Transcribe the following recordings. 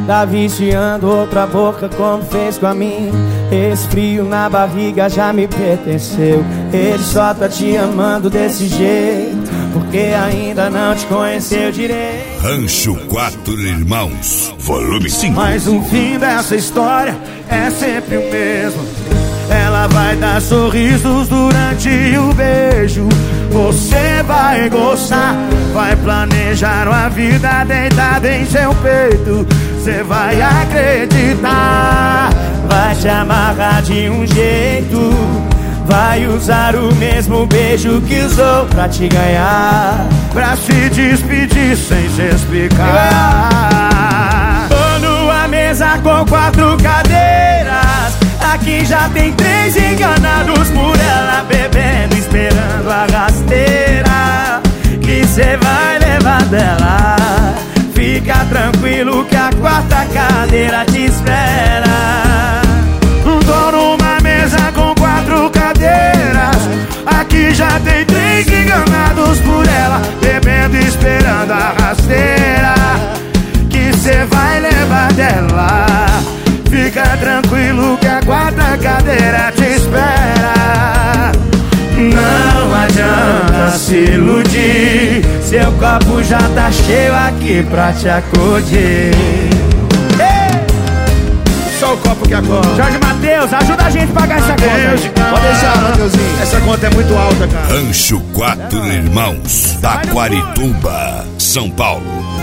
Tá viciando outra boca como fez com a minha. Esse frio na barriga já me pertenceu. Ele só tá te amando desse jeito porque ainda não te conheceu direito. Rancho 4 Irmãos, volume 5. Mas o fim dessa história é sempre o mesmo. Ela vai dar sorrisos durante o beijo. Você vai gostar, vai planejar uma vida deitada em seu peito. Você vai acreditar, vai te amarrar de um jeito. Vai usar o mesmo beijo que usou pra te ganhar, pra se despedir sem se explicar. Tô numa mesa com 4 cadeiras. Aqui já tem 3 enganados por ela, bebendo, esperando a rasteira que cê vai levar dela. Fica tranquilo que a 4ª cadeira te espera. Tô numa mesa com 4 cadeiras. Aqui já tem 3 enganados por ela, bebendo, esperando a rasteira que cê vai levar dela. Fica tranquilo que a 4ª cadeira te espera. Não adianta se iludir, seu copo já tá cheio aqui pra te acudir. Só o copo que acorda. Jorge Mateus, ajuda a gente a pagar essa conta. Pode deixar, Mateuzinho. Essa conta é muito alta, cara. Rancho 4 Irmãos, Taquarituba, São Paulo.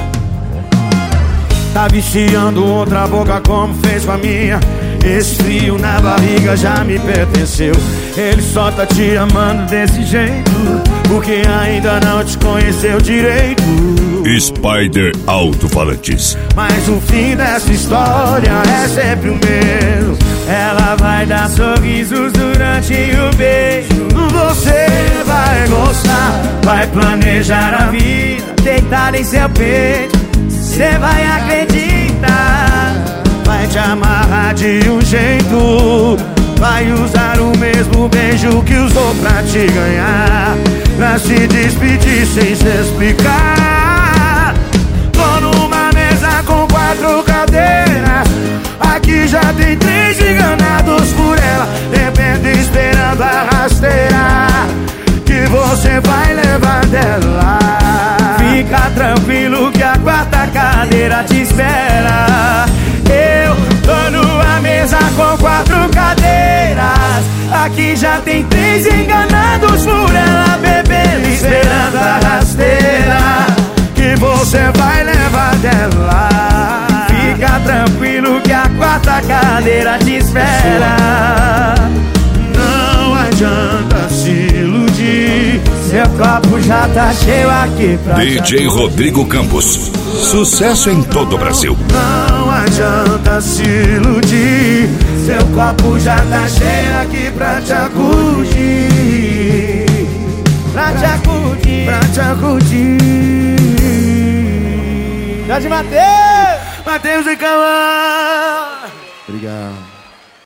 Tá viciando outra boca como fez com a minha. Esse frio na barriga já me pertenceu. Ele só tá te amando desse jeito porque ainda não te conheceu direito. Spider Alto-Falantes. Mas o fim dessa história é sempre o mesmo. Ela vai dar sorrisos durante o beijo. Você vai gostar, vai planejar a vida deitada em seu peito. Cê vai acreditar, vai te amarrar de um jeito. Vai usar o mesmo beijo que usou pra te ganhar, pra se despedir sem se explicar. Tô numa mesa com 4 cadeiras. Aqui já tem 3 enganados por ela, bebendo, esperando a rasteira que você vai levar dela. Fica tranquilo que a 4ª cadeira te espera. Eu tô numa mesa com 4 cadeiras. Aqui já tem 3 enganados por ela, bebendo, esperando a rasteira que você vai levar dela. Fica tranquilo que a 4ª cadeira te espera. Não adianta se iludir, seu copo já tá cheio aqui pra DJ Rodrigo Campos, sucesso em todo o Brasil. Não adianta se iludir, seu copo já tá cheio aqui pra te acudir. Pra te acudir, pra te acudir. Jorge Mateus! Mateus e Calma. Obrigado.